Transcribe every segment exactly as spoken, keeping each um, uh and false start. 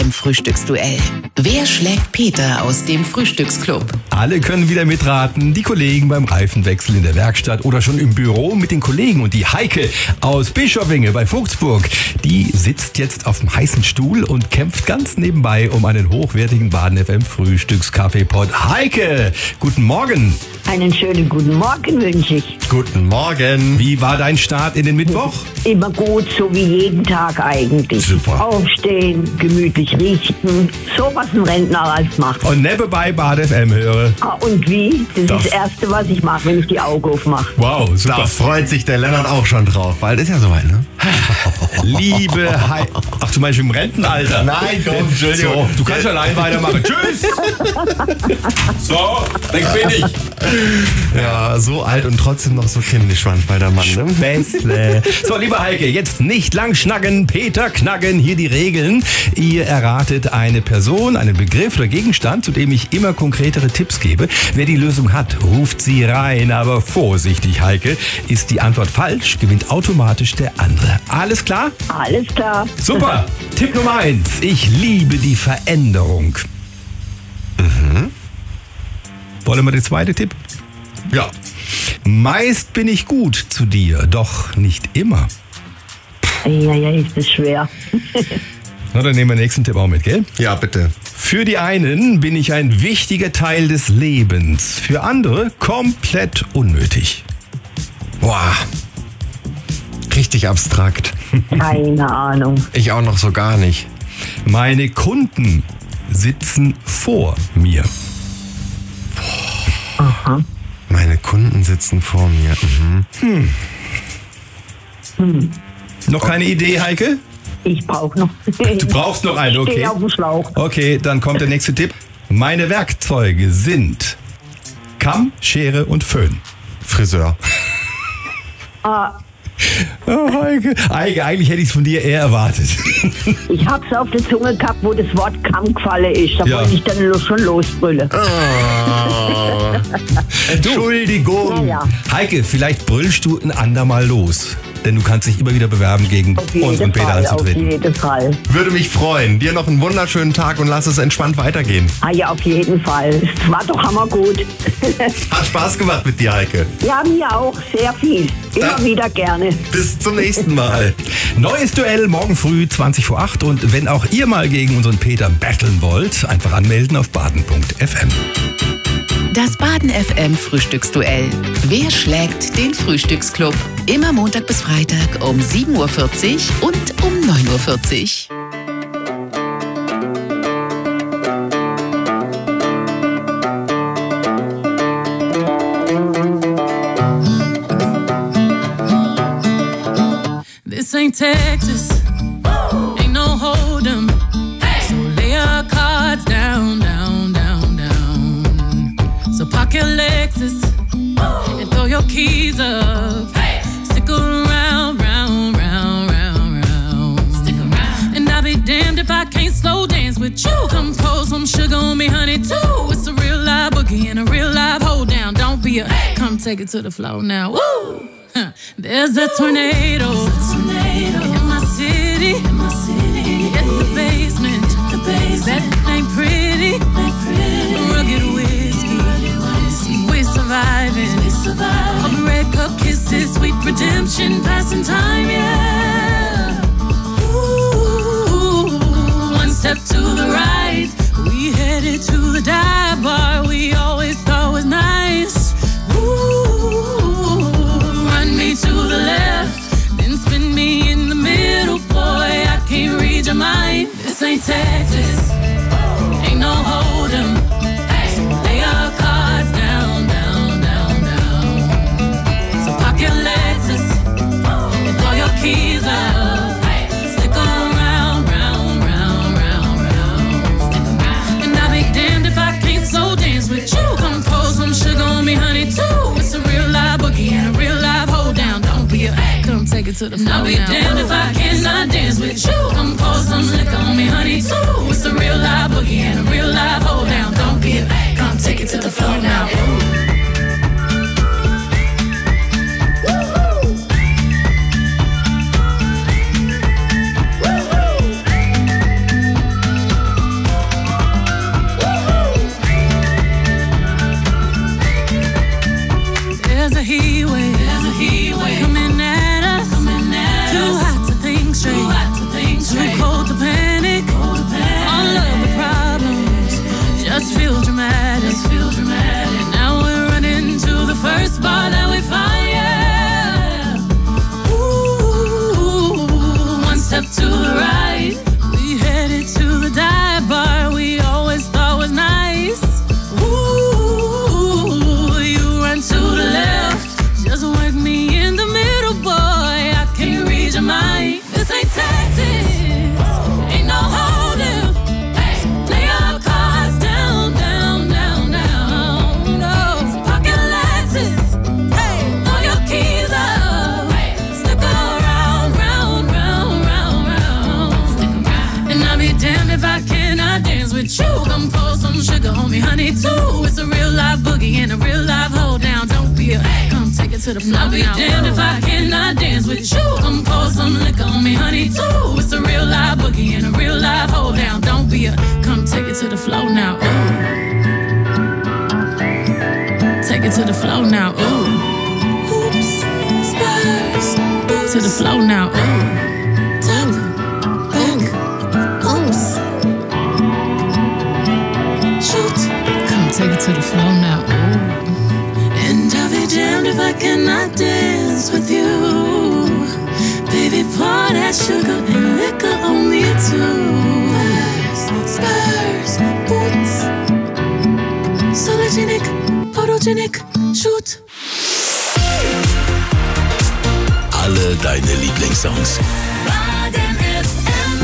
M Frühstücksduell. Wer schlägt Peter aus dem Frühstücksclub? Alle können wieder mitraten. Die Kollegen beim Reifenwechsel in der Werkstatt oder schon im Büro mit den Kollegen. Und die Heike aus Bischofingen bei Vogtsburg, die sitzt jetzt auf dem heißen Stuhl und kämpft ganz nebenbei um einen hochwertigen Baden F M Frühstückskaffeepot. Heike, guten Morgen. Einen schönen guten Morgen wünsche ich. Guten Morgen. Wie war dein Start in den Mittwoch? Immer gut, so wie jeden Tag eigentlich. Super. Aufstehen, gemütlich richten, so was ein Rentner alles macht. Und nebenbei Bad F M höre. Ah, und wie? Das Doch. ist das Erste, was ich mache, wenn ich die Augen aufmache. Wow, super. Da freut sich der Lennart auch schon drauf. Bald ist ja soweit, ne? Liebe Heike. Ach, du meinst im Rentenalter? Nein, komm, Entschuldigung. So, du kannst allein weitermachen. Tschüss. So, weg bin ich. Ja, so alt und trotzdem noch so kindisch manchmal der Mann, ne? Beste. So, liebe Heike, jetzt nicht lang schnacken, Peter knacken, hier die Regeln. Ihr erratet eine Person, einen Begriff oder Gegenstand, zu dem ich immer konkretere Tipps gebe. Wer die Lösung hat, ruft sie rein, aber vorsichtig, Heike. Ist die Antwort falsch, gewinnt automatisch der andere. Alles klar? Alles klar. Super. Tipp Nummer eins. Ich liebe die Veränderung. Mhm. Wollen wir den zweiten Tipp? Ja. Meist bin ich gut zu dir, doch nicht immer. Ja, ja, ist das schwer. Na, dann nehmen wir den nächsten Tipp auch mit, gell? Ja, bitte. Für die einen bin ich ein wichtiger Teil des Lebens, für andere komplett unnötig. Boah. Richtig abstrakt. Keine Ahnung. Ich auch noch so gar nicht. Meine Kunden sitzen vor mir. Aha. Meine Kunden sitzen vor mir. Mhm. Hm. Noch keine Idee, Heike? Ich brauche noch. Du brauchst noch eine, Ich okay. stehe auf dem Schlauch. Okay, dann kommt der nächste Tipp. Meine Werkzeuge sind Kamm, Schere und Föhn. Friseur. Ah, Oh, Heike. Heike, eigentlich hätte ich es von dir eher erwartet. ich hab's auf der Zunge gehabt, wo das Wort Kamm gefallen ist. Da Ja. wollte ich dann los, schon losbrüllen. Oh. Entschuldigung. Ja, ja. Heike, vielleicht brüllst du ein andermal los. Denn du kannst dich immer wieder bewerben, gegen Auf jeden unseren Peter Fall, auf anzutreten. jeden Fall. Würde mich freuen. Dir noch einen wunderschönen Tag und lass es entspannt weitergehen. Ah ja, auf jeden Fall. Es war doch hammergut. Hat Spaß gemacht mit dir, Heike. Ja, mir auch. Sehr viel. Immer Ja. wieder gerne. Bis zum nächsten Mal. Neues Duell morgen früh zwanzig vor acht. Und wenn auch ihr mal gegen unseren Peter battlen wollt, einfach anmelden auf baden punkt f m. Das Baden F M Frühstücksduell. Wer schlägt den Frühstücksclub? Immer Montag bis Freitag um sieben Uhr vierzig und um neun Uhr vierzig. This ain't Texas, ain't no hold'em. So lay your cards down, down, down, down. So park your Lexus and throw your keys up. Stick around, round, round, round, round. Stick around. And I'll be damned if I can't slow dance with you. Come pour some sugar on me, honey, too. It's a real live boogie and a real live hold down. Don't be a, come take it to the floor now. Woo! Huh. There's a tornado, in my city, in my city. Hit the basement, the basement. That ain't pretty, ain't pretty. Rugged whiskey, we surviving. We surviving. All the red cup kisses, sweet redemption, passing time, yeah. Ooh, one step to the right, we headed to the dive bar we always thought was nice. Ooh, run me to the left, then spin me in the middle, boy, I can't read your mind. This ain't Texas, ain't no hold'em. So lay your cards down, down, down, down. So park your Lexus and throw your keys up. Stick around, round, round, round, round. And I'll be damned if I can't slow dance with you. Come pour some sugar on me, honey, too. It's a real live boogie and a real live hold down. Don't be a, come take it to the floor. I'll be damned if I cannot dance with you. Come pour some liquor on me, honey, too. It's a real live boogie and a real live hold down. Don't be a, come take it to the floor now. step to the right. We headed to the dive bar we always thought was nice. Ooh, you run to the left, just work me in the middle, boy. I can't read your mind. This ain't Texas, ain't no hold'em. Hey, lay your cards down, down, down, down. No, pocket Lexus. Hey, throw your keys up. Hey, stick around, round, round, round, round. Stick around. And I'll be damned if I cannot dance with you. Come pour some sugar on me, honey, too. It's a real life boogie and a real life hold down. Don't be a come take it to the floor. I'll be damned if I cannot dance with you. Come pour some liquor on me, honey, too. It's a real life boogie and a real life hold down. Don't be a come take it to the floor now. Ooh. Take it to the floor now. Ooh. Oops, spurs. To the floor now. Ooh. Top, back, oops. Shoot. Come take it to the floor now. Ooh. And I'll be damned if I cannot dance with you. Baby, pour that sugar and liquor on me too. Spurs, boots. Sologenic, photogenic, shoot. Alle deine Lieblingssongs. Baden F M.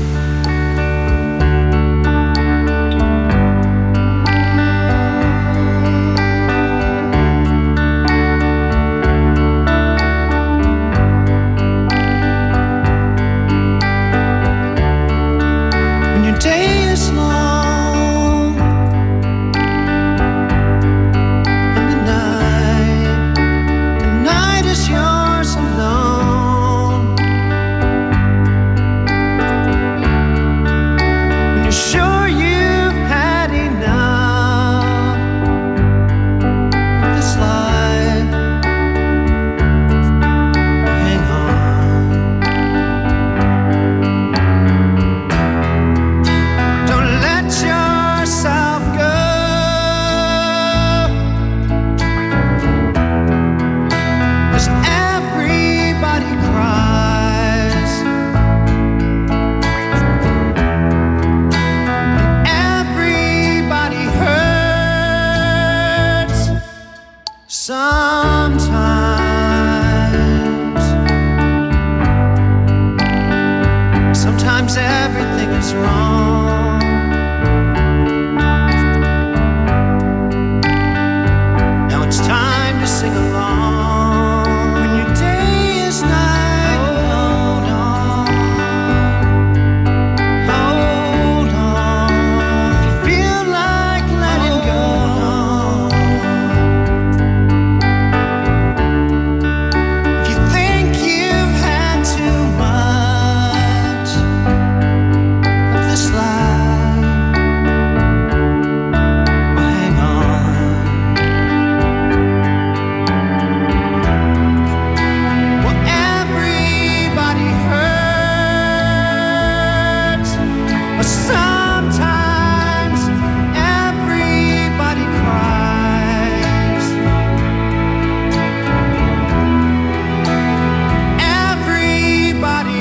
When your day is long and the night, the night is yours alone. When you're sure you've had enough of this life, hang on. Don't let yourself go. 'Cause everybody cries, and everybody hurts sometimes. Sometimes everything is wrong. Now it's time to sing along. When your day is night, hold on, hold on. If you feel like letting go, if you think you've had too much of this life, well, hang on. Well, everybody hurts, but sometimes everybody cries. Everybody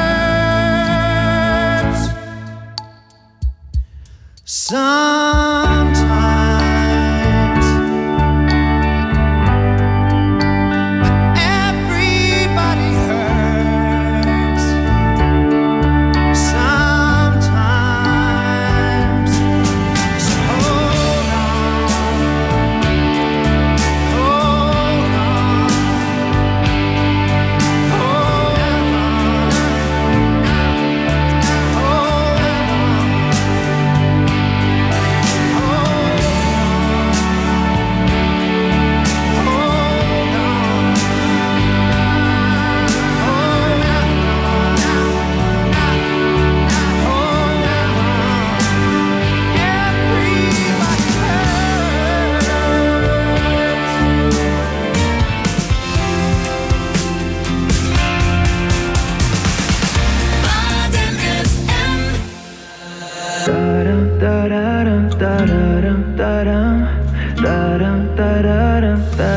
hurts sometimes. Everybody hurts sometimes. So hold on, hold on, hold on, hold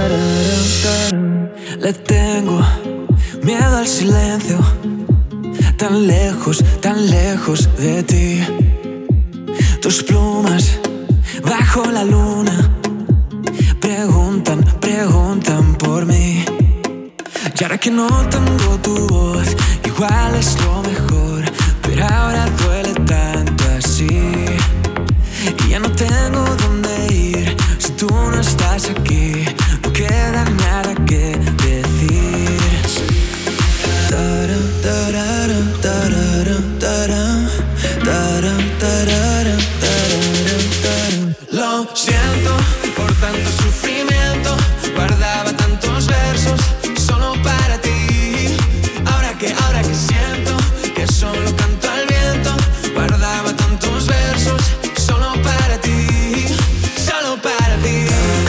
Le tengo miedo al silencio. tan lejos, tan lejos de ti. Tus plumas bajo la luna preguntan, preguntan por mí. Y ahora que no tengo tu voz, igual es lo mejor, pero ahora duele tanto así. Y ya no tengo dónde ir si tú no estás aquí. No queda nada que decir. Taram, tararam, tararam, taram, taram, tararam, tararam, taram. Lo siento por tanto sufrimiento. Guardaba tantos versos solo para ti. Ahora que, ahora que siento que solo canto al viento. Guardaba tantos versos solo para ti, solo para ti.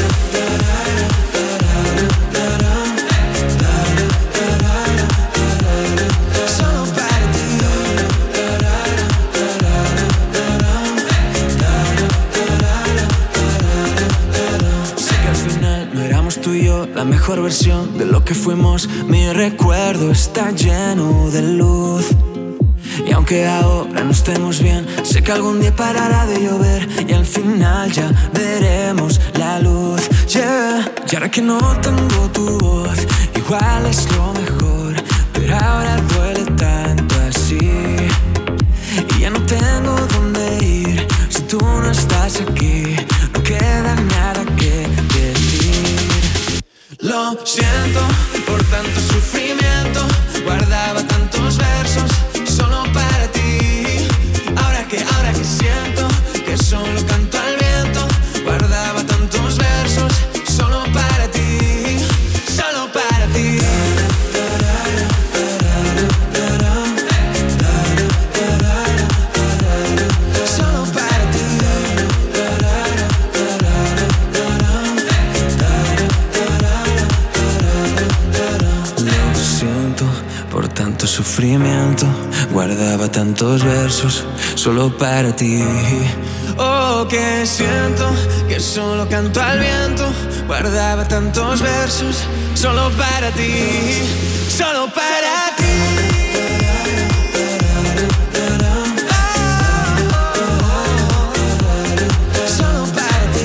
Solo para ti. Sé que al final no éramos tú y yo la mejor versión de lo que fuimos. Mi recuerdo está lleno de luz. Y aunque ahora no estemos bien, sé que algún día parará de llover y al final ya veremos la luz. Yeah. Y ahora que no tengo tu voz, igual es lo mejor, pero ahora duele tanto así. Y ya no tengo dónde ir si tú no estás aquí. No queda nada que decir. Lo siento por tanto sufrimiento. Guardaba tantos versos solo para ti. Ahora que, ahora que siento que solo canto al viento. Guardaba tantos versos solo para ti, solo para ti. Solo para ti. Lo siento por tanto sufrimiento. Guardaba tantos versos solo para ti. Oh, que siento que solo canto al viento. Guardaba tantos versos solo para ti, solo para ti. Solo para ti.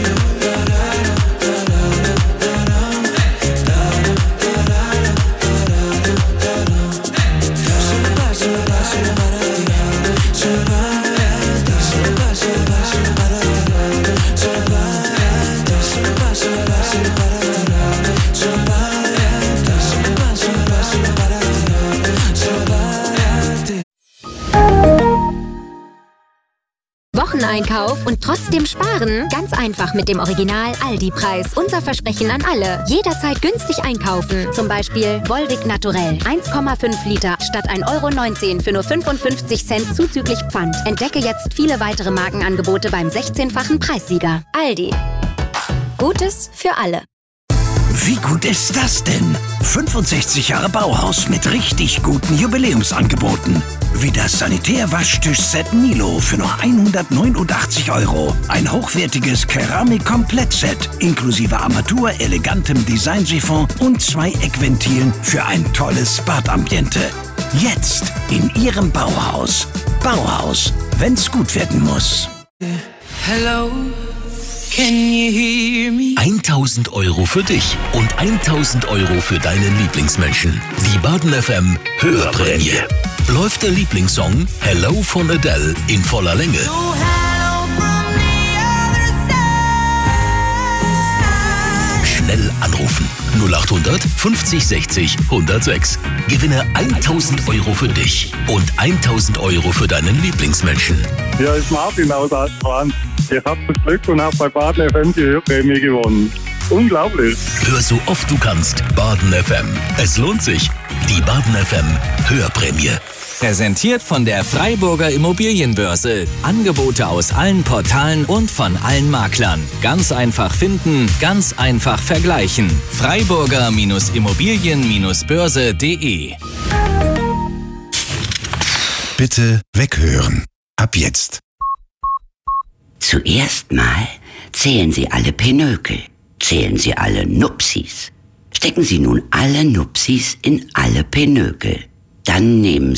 Wocheneinkauf und trotzdem sparen? Ganz einfach mit dem Original Aldi-Preis. Unser Versprechen an alle. Jederzeit günstig einkaufen. Zum Beispiel Volvic Naturell. eins Komma fünf Liter statt ein Euro neunzehn für nur fünfundfünfzig Cent zuzüglich Pfand. Entdecke jetzt viele weitere Markenangebote beim sechzehnfachen Preissieger. Aldi. Gutes für alle. Wie gut ist das denn? fünfundsechzig Jahre Bauhaus mit richtig guten Jubiläumsangeboten. Wie das Sanitär-Waschtisch-Set Milo für nur hundertneunundachtzig Euro. Ein hochwertiges Keramik-Komplettset inklusive Armatur, elegantem Design-Siphon und zwei Eckventilen für ein tolles Badambiente. Jetzt in Ihrem Bauhaus. Bauhaus, wenn's gut werden muss. Hello. Can you hear me? tausend Euro für dich und tausend Euro für deinen Lieblingsmenschen. Die Baden F M Hörprämie. Läuft der Lieblingssong Hello von Adele in voller Länge. Schnell anrufen. null achthundert fünfzig sechzig hundertsechs. Gewinne tausend Euro für dich und tausend Euro für deinen Lieblingsmenschen. Ja, ist Martin aus Altbrand. Ich habe das Glück und habe bei Baden F M die Hörprämie gewonnen. Unglaublich. Hör so oft du kannst Baden F M. Es lohnt sich. Die Baden F M Hörprämie. Präsentiert von der Freiburger Immobilienbörse. Angebote aus allen Portalen und von allen Maklern. Ganz einfach finden, ganz einfach vergleichen. Freiburger Immobilien Börse punkt de. Bitte weghören. Ab jetzt. Zuerst mal zählen Sie alle Pinökel. Zählen Sie alle Nupsis. Stecken Sie nun alle Nupsis in alle Pinökel. Dann nehmen